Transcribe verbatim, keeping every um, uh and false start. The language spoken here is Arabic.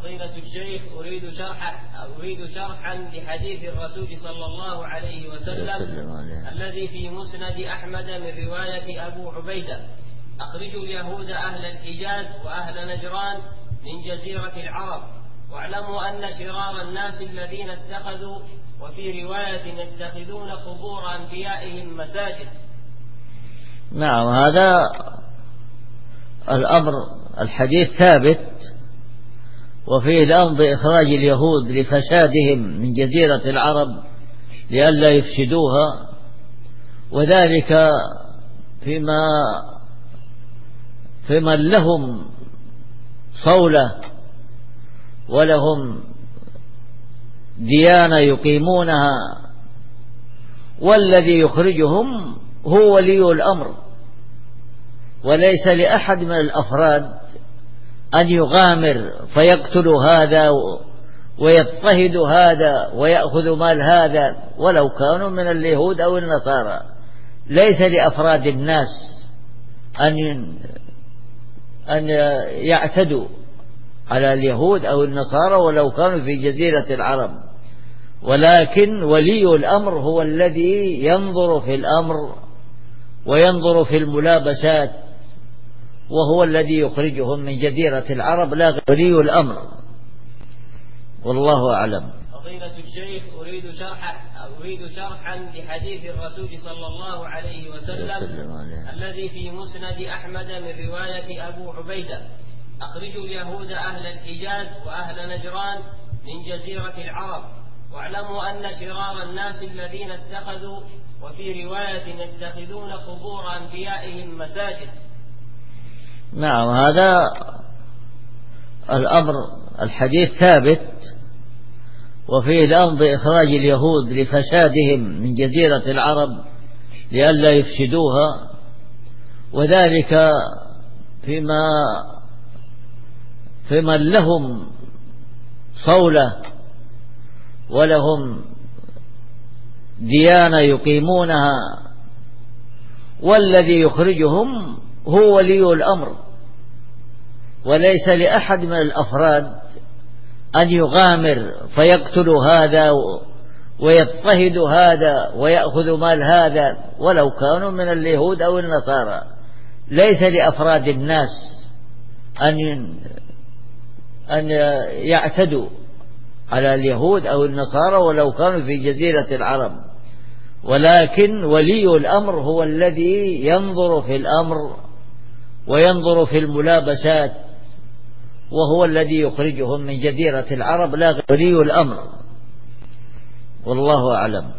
فضيلة الشيخ، أريد شرحا أريد شرحا لحديث الرسول صلى الله عليه وسلم الذي في مسند أحمد من رواية أبو عبيدة: أخرجوا اليهود أهل الحجاز وأهل نجران من جزيرة العرب، واعلموا أن شرار الناس الذين اتخذوا، وفي رواية يتخذون قبور أنبيائهم مساجد. نعم، هذا الأمر الحديث ثابت، وفيه الأمر بإخراج اليهود لفسادهم من جزيرة العرب لئلا يفسدوها، وذلك فيما فيمن لهم صولة ولهم ديانة يقيمونها، والذي يخرجهم هو ولي الأمر، وليس لأحد من الأفراد أن يغامر فيقتل هذا ويضطهد هذا ويأخذ مال هذا ولو كانوا من اليهود أو النصارى. ليس لأفراد الناس أن أن يعتدوا على اليهود أو النصارى ولو كانوا في جزيرة العرب، ولكن ولي الأمر هو الذي ينظر في الأمر وينظر في الملابسات، وهو الذي يخرجهم من جزيرة العرب، لا غير. ولي الأمر، والله أعلم. فضيلة الشيخ، أريد شرحا أريد شرحا لحديث الرسول صلى الله عليه وسلم الذي في مسند أحمد من رواية أبو عبيدة: أخرجوا اليهود أهل الحجاز وأهل نجران من جزيرة العرب، واعلموا أن شرار الناس الذين اتخذوا، وفي رواية يتخذون قبور أنبيائهم مساجد. نعم، هذا الأمر الحديث ثابت، وفيه الأمر بإخراج اليهود لفسادهم من جزيرة العرب لئلا يفسدوها، وذلك فيما فيمن لهم صولة ولهم ديانة يقيمونها، والذي يخرجهم هو ولي الأمر، وليس لأحد من الأفراد أن يغامر فيقتل هذا ويضطهد هذا ويأخذ مال هذا ولو كانوا من اليهود أو النصارى. ليس لأفراد الناس أن أن يعتدوا على اليهود أو النصارى ولو كانوا في جزيرة العرب، ولكن ولي الأمر هو الذي ينظر في الأمر وينظر في الملابسات، وهو الذي يخرجهم من جزيرة العرب، لا غير. ولي الأمر، والله أعلم.